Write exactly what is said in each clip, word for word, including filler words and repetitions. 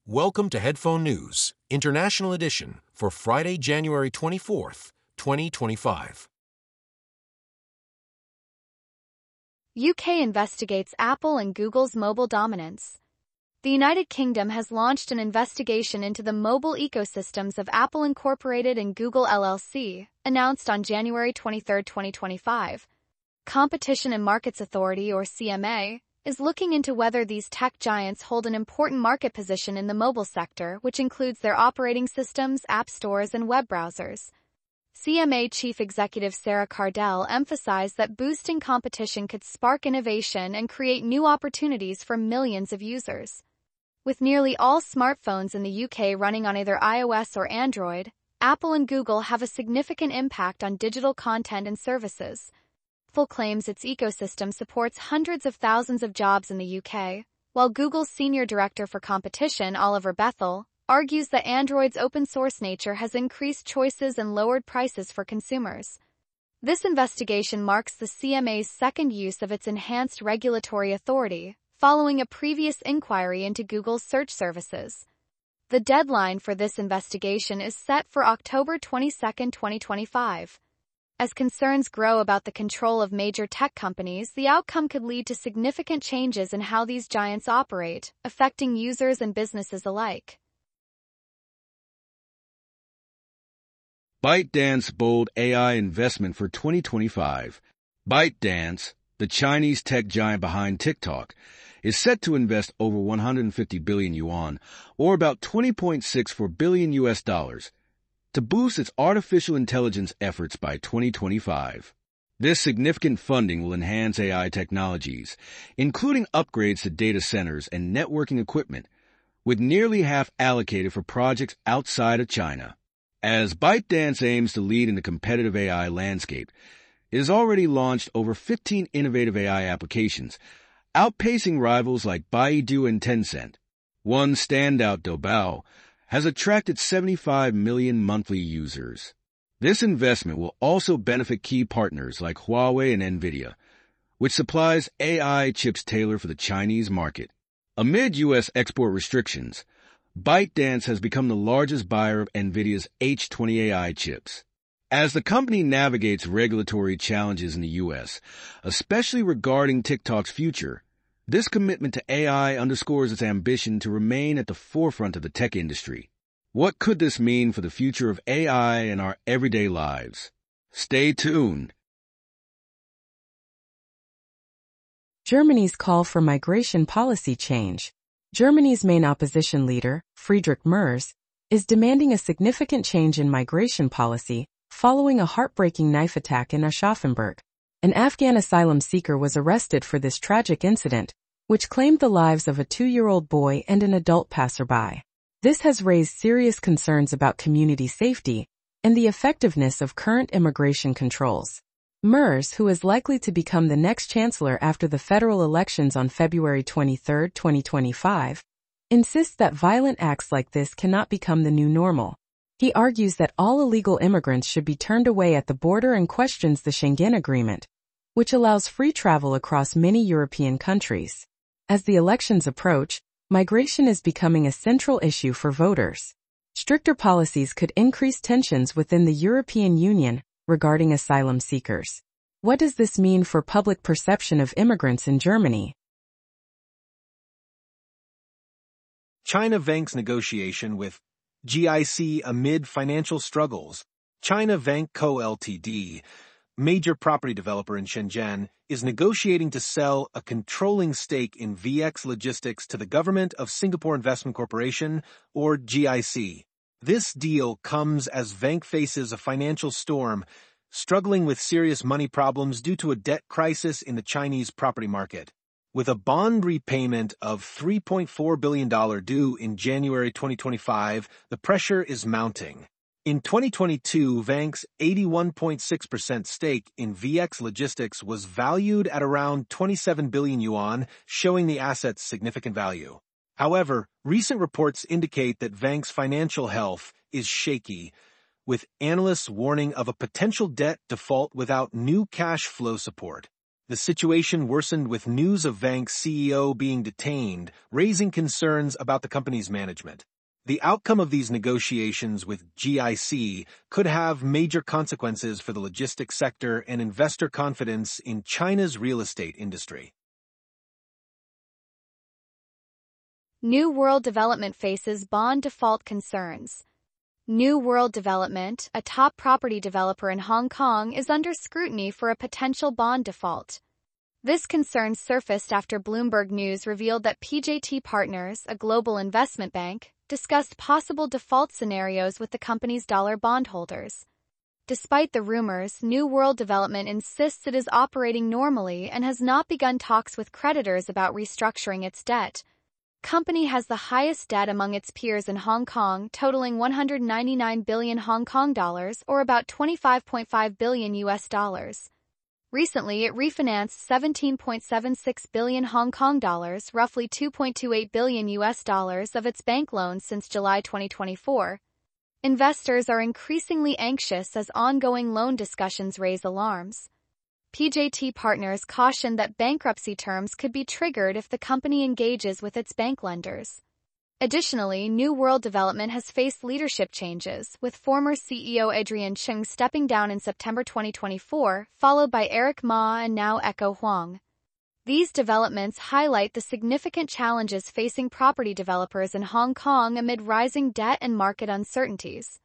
Welcome to Headphone News, International Edition, for Friday, January twenty-fourth, twenty twenty-five. U K investigates Apple and Google's mobile dominance. The United Kingdom has launched an investigation into the mobile ecosystems of Apple Incorporated and Google L L C, announced on January twenty-third, twenty twenty-five. Competition and Markets Authority, or C M A, is looking into whether these tech giants hold an important market position in the mobile sector, which includes their operating systems, app stores, and web browsers. C M A Chief Executive Sarah Cardell emphasized that boosting competition could spark innovation and create new opportunities for millions of users. With nearly all smartphones in the U K running on either iOS or Android, Apple and Google have a significant impact on digital content and services. Apple claims its ecosystem supports hundreds of thousands of jobs in the U K, while Google's Senior Director for Competition, Oliver Bethel, argues that Android's open-source nature has increased choices and lowered prices for consumers. This investigation marks the C M A's second use of its enhanced regulatory authority, following a previous inquiry into Google's search services. The deadline for this investigation is set for October twenty-second, twenty twenty-five. As concerns grow about the control of major tech companies, the outcome could lead to significant changes in how these giants operate, affecting users and businesses alike. ByteDance bold A I investment for twenty twenty-five. ByteDance, the Chinese tech giant behind TikTok, is set to invest over one hundred fifty billion yuan, or about twenty point six four billion U S dollars, to boost its artificial intelligence efforts by twenty twenty-five. This significant funding will enhance A I technologies, including upgrades to data centers and networking equipment, with nearly half allocated for projects outside of China. As ByteDance aims to lead in the competitive A I landscape, it has already launched over fifteen innovative A I applications, outpacing rivals like Baidu and Tencent. One standout, Doubao, has attracted seventy-five million monthly users. This investment will also benefit key partners like Huawei and NVIDIA, which supplies A I chips tailored for the Chinese market. Amid U S export restrictions, ByteDance has become the largest buyer of NVIDIA's H twenty A I chips. As the company navigates regulatory challenges in the U S, especially regarding TikTok's future, this commitment to A I underscores its ambition to remain at the forefront of the tech industry. What could this mean for the future of A I in our everyday lives? Stay tuned. Germany's call for migration policy change. Germany's main opposition leader, Friedrich Merz, is demanding a significant change in migration policy following a heartbreaking knife attack in Aschaffenburg. An Afghan asylum seeker was arrested for this tragic incident, which claimed the lives of a two-year-old boy and an adult passerby. This has raised serious concerns about community safety and the effectiveness of current immigration controls. Merz, who is likely to become the next chancellor after the federal elections on February twenty-third, twenty twenty-five, insists that violent acts like this cannot become the new normal. He argues that all illegal immigrants should be turned away at the border and questions the Schengen Agreement, which allows free travel across many European countries. As the elections approach, migration is becoming a central issue for voters. Stricter policies could increase tensions within the European Union regarding asylum seekers. What does this mean for public perception of immigrants in Germany? China Vank's negotiation with G I C amid financial struggles. China Vank Co. Limited, major property developer in Shenzhen, is negotiating to sell a controlling stake in V X Logistics to the Government of Singapore Investment Corporation, or G I C. This deal comes as Vank faces a financial storm, struggling with serious money problems due to a debt crisis in the Chinese property market. With a bond repayment of three point four billion dollars due in January twenty twenty-five, the pressure is mounting. In twenty twenty-two, Vank's eighty-one point six percent stake in V X Logistics was valued at around twenty-seven billion yuan, showing the asset's significant value. However, recent reports indicate that Vank's financial health is shaky, with analysts warning of a potential debt default without new cash flow support. The situation worsened with news of Vank's C E O being detained, raising concerns about the company's management. The outcome of these negotiations with G I C could have major consequences for the logistics sector and investor confidence in China's real estate industry. New World Development faces bond default concerns. New World Development, a top property developer in Hong Kong, is under scrutiny for a potential bond default. This concern surfaced after Bloomberg News revealed that P J T Partners, a global investment bank, discussed possible default scenarios with the company's dollar bondholders. Despite the rumors, New World Development insists it is operating normally and has not begun talks with creditors about restructuring its debt. Company has the highest debt among its peers in Hong Kong, totaling one hundred ninety-nine billion Hong Kong dollars or about twenty-five point five billion U S dollars. Recently, it refinanced seventeen point seven six billion Hong Kong dollars, roughly two point two eight billion U S dollars of its bank loans since July twenty twenty-four. Investors are increasingly anxious as ongoing loan discussions raise alarms. P J T Partners cautioned that bankruptcy terms could be triggered if the company engages with its bank lenders. Additionally, New World Development has faced leadership changes, with former C E O Adrian Cheng stepping down in September twenty twenty-four, followed by Eric Ma and now Echo Huang. These developments highlight the significant challenges facing property developers in Hong Kong amid rising debt and market uncertainties.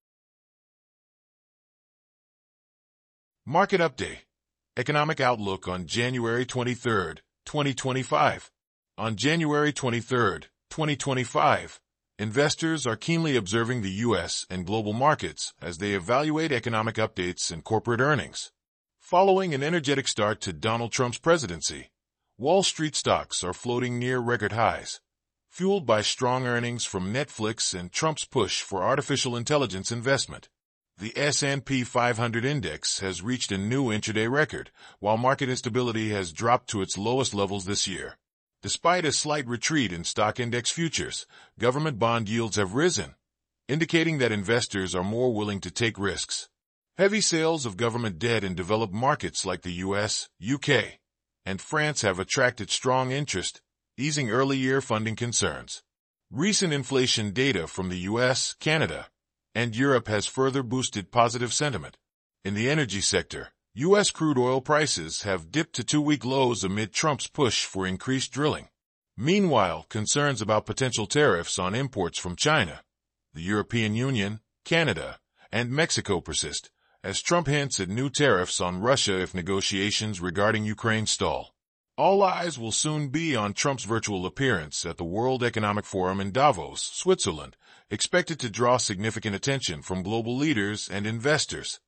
Market Update. Economic Outlook on January twenty-third, twenty twenty-five. On January twenty-third, twenty twenty-five, investors are keenly observing the U S and global markets as they evaluate economic updates and corporate earnings. Following an energetic start to Donald Trump's presidency, Wall Street stocks are floating near record highs, fueled by strong earnings from Netflix and Trump's push for artificial intelligence investment. The S and P five hundred index has reached a new intraday record, while market instability has dropped to its lowest levels this year. Despite a slight retreat in stock index futures, government bond yields have risen, indicating that investors are more willing to take risks. Heavy sales of government debt in developed markets like the U S, U K, and France have attracted strong interest, easing early-year funding concerns. Recent inflation data from the U S, Canada, and Europe has further boosted positive sentiment. In the energy sector, U S crude oil prices have dipped to two-week lows amid Trump's push for increased drilling. Meanwhile, concerns about potential tariffs on imports from China, the European Union, Canada, and Mexico persist, as Trump hints at new tariffs on Russia if negotiations regarding Ukraine stall. All eyes will soon be on Trump's virtual appearance at the World Economic Forum in Davos, Switzerland, expected to draw significant attention from global leaders and investors.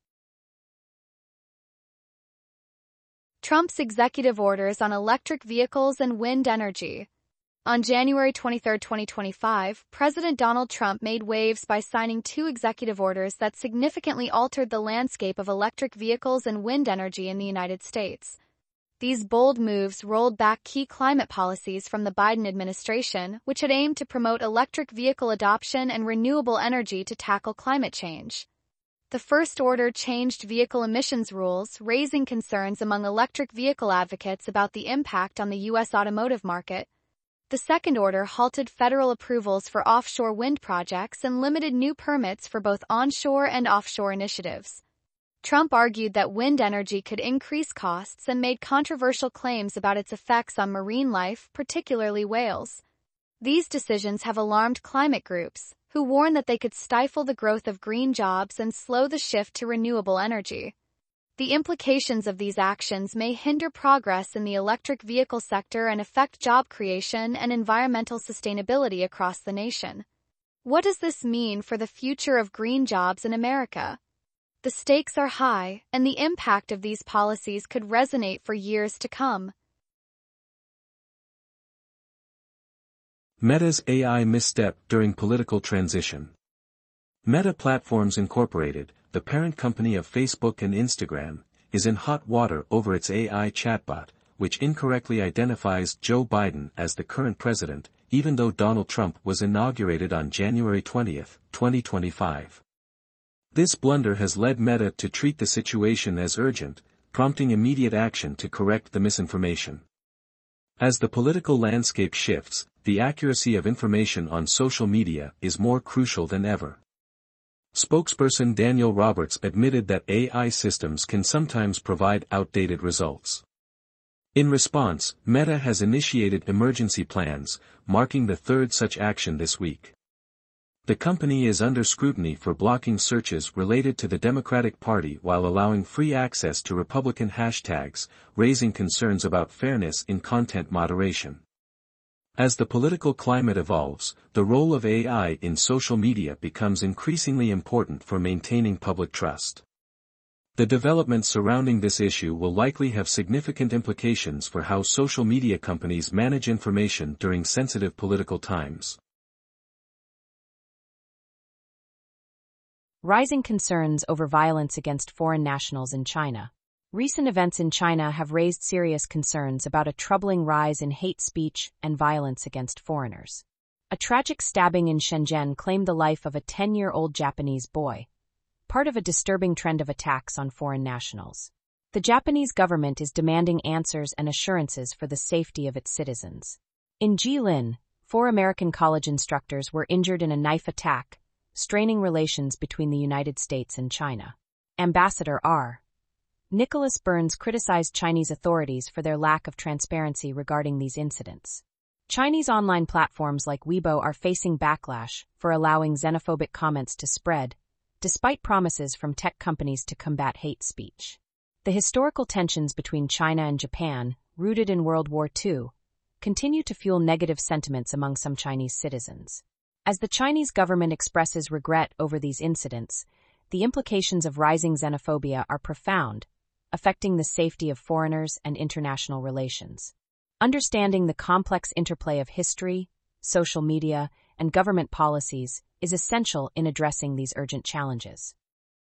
Trump's executive orders on electric vehicles and wind energy. On January twenty-third, twenty twenty-five, President Donald Trump made waves by signing two executive orders that significantly altered the landscape of electric vehicles and wind energy in the United States. These bold moves rolled back key climate policies from the Biden administration, which had aimed to promote electric vehicle adoption and renewable energy to tackle climate change. The first order changed vehicle emissions rules, raising concerns among electric vehicle advocates about the impact on the U S automotive market. The second order halted federal approvals for offshore wind projects and limited new permits for both onshore and offshore initiatives. Trump argued that wind energy could increase costs and made controversial claims about its effects on marine life, particularly whales. These decisions have alarmed climate groups, who warn that they could stifle the growth of green jobs and slow the shift to renewable energy. The implications of these actions may hinder progress in the electric vehicle sector and affect job creation and environmental sustainability across the nation. What does this mean for the future of green jobs in America? The stakes are high, and the impact of these policies could resonate for years to come. Meta's A I misstep during political transition. Meta Platforms Incorporated, the parent company of Facebook and Instagram, is in hot water over its A I chatbot, which incorrectly identifies Joe Biden as the current president, even though Donald Trump was inaugurated on January twentieth, twenty twenty-five. This blunder has led Meta to treat the situation as urgent, prompting immediate action to correct the misinformation. As the political landscape shifts, the accuracy of information on social media is more crucial than ever. Spokesperson Daniel Roberts admitted that A I systems can sometimes provide outdated results. In response, Meta has initiated emergency plans, marking the third such action this week. The company is under scrutiny for blocking searches related to the Democratic Party while allowing free access to Republican hashtags, raising concerns about fairness in content moderation. As the political climate evolves, the role of A I in social media becomes increasingly important for maintaining public trust. The developments surrounding this issue will likely have significant implications for how social media companies manage information during sensitive political times. Rising concerns over violence against foreign nationals in China. Recent events in China have raised serious concerns about a troubling rise in hate speech and violence against foreigners. A tragic stabbing in Shenzhen claimed the life of a ten-year-old Japanese boy, part of a disturbing trend of attacks on foreign nationals. The Japanese government is demanding answers and assurances for the safety of its citizens. In Jilin, four American college instructors were injured in a knife attack, straining relations between the United States and China. Ambassador R. Nicholas Burns criticized Chinese authorities for their lack of transparency regarding these incidents. Chinese online platforms like Weibo are facing backlash for allowing xenophobic comments to spread, despite promises from tech companies to combat hate speech. The historical tensions between China and Japan, rooted in World War Two, continue to fuel negative sentiments among some Chinese citizens. As the Chinese government expresses regret over these incidents, the implications of rising xenophobia are profound, affecting the safety of foreigners and international relations. Understanding the complex interplay of history, social media, and government policies is essential in addressing these urgent challenges.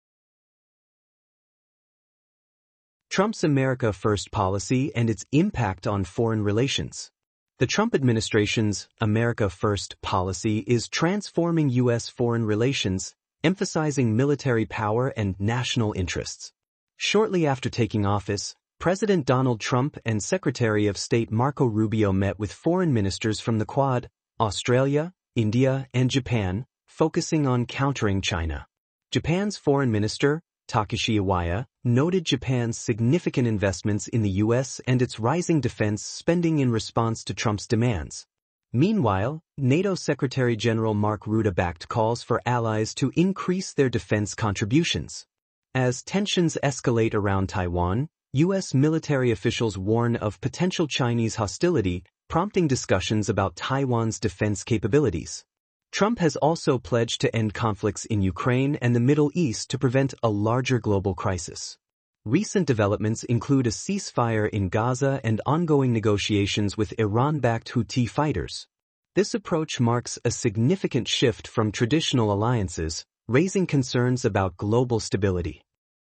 Trump's America First policy and its impact on foreign relations. The Trump administration's America First policy is transforming U S foreign relations, emphasizing military power and national interests. Shortly after taking office, President Donald Trump and Secretary of State Marco Rubio met with foreign ministers from the Quad, Australia, India, and Japan, focusing on countering China. Japan's Foreign Minister, Takeshi Iwaya, noted Japan's significant investments in the U S and its rising defense spending in response to Trump's demands. Meanwhile, NATO Secretary General Mark Rutte backed calls for allies to increase their defense contributions. As tensions escalate around Taiwan, U S military officials warn of potential Chinese hostility, prompting discussions about Taiwan's defense capabilities. Trump has also pledged to end conflicts in Ukraine and the Middle East to prevent a larger global crisis. Recent developments include a ceasefire in Gaza and ongoing negotiations with Iran-backed Houthi fighters. This approach marks a significant shift from traditional alliances, raising concerns about global stability.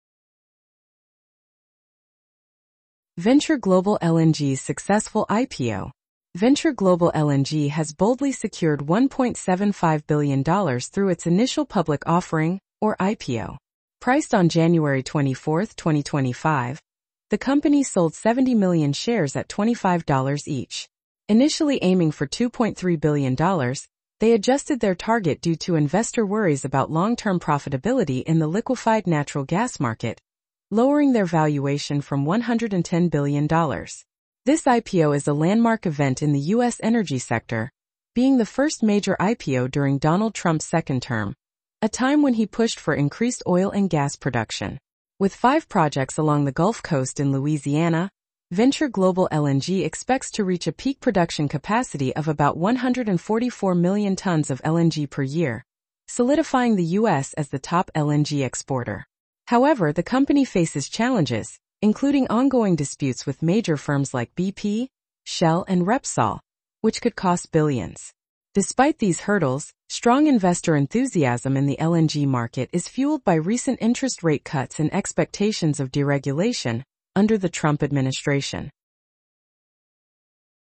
Venture Global L N G's successful I P O. Venture Global L N G has boldly secured one point seven five billion dollars through its initial public offering, or I P O. Priced on January twenty-fourth, twenty twenty-five, the company sold seventy million shares at twenty-five dollars each. Initially aiming for two point three billion dollars, they adjusted their target due to investor worries about long-term profitability in the liquefied natural gas market, lowering their valuation from one hundred ten billion dollars. This I P O is a landmark event in the U S energy sector, being the first major I P O during Donald Trump's second term, a time when he pushed for increased oil and gas production. With five projects along the Gulf Coast in Louisiana, Venture Global L N G expects to reach a peak production capacity of about one hundred forty-four million tons of L N G per year, solidifying the U S as the top L N G exporter. However, the company faces challenges, including ongoing disputes with major firms like B P, Shell, and Repsol, which could cost billions. Despite these hurdles, strong investor enthusiasm in the L N G market is fueled by recent interest rate cuts and expectations of deregulation under the Trump administration.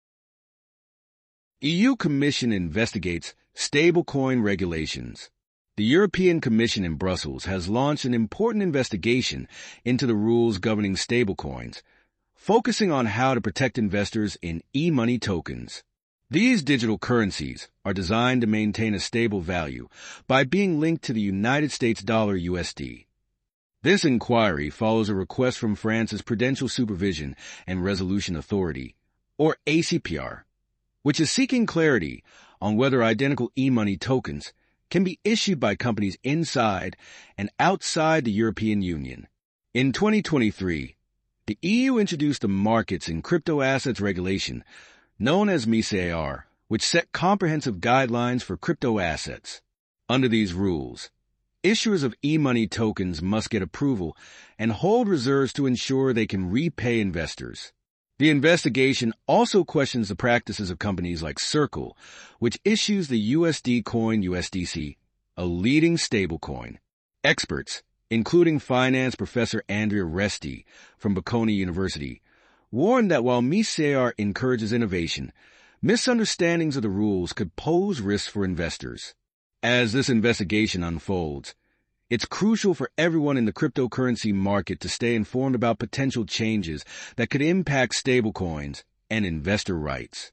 E U Commission investigates stablecoin regulations. The European Commission in Brussels has launched an important investigation into the rules governing stablecoins, focusing on how to protect investors in e-money tokens. These digital currencies are designed to maintain a stable value by being linked to the United States dollar U S D. This inquiry follows a request from France's Prudential Supervision and Resolution Authority, or A C P R, which is seeking clarity on whether identical e-money tokens can be issued by companies inside and outside the European Union. In twenty twenty-three, the E U introduced the Markets in Crypto Assets Regulation, known as MiCAR, which set comprehensive guidelines for crypto assets. Under these rules, issuers of e-money tokens must get approval and hold reserves to ensure they can repay investors. The investigation also questions the practices of companies like Circle, which issues the U S D coin U S D C, a leading stablecoin. Experts, including finance professor Andrea Resti from Bocconi University, warned that while MiCAR encourages innovation, misunderstandings of the rules could pose risks for investors. As this investigation unfolds, it's crucial for everyone in the cryptocurrency market to stay informed about potential changes that could impact stablecoins and investor rights.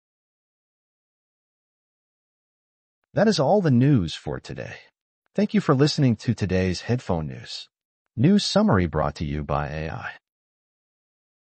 That is all the news for today. Thank you for listening to today's Headphone News. News summary brought to you by A I.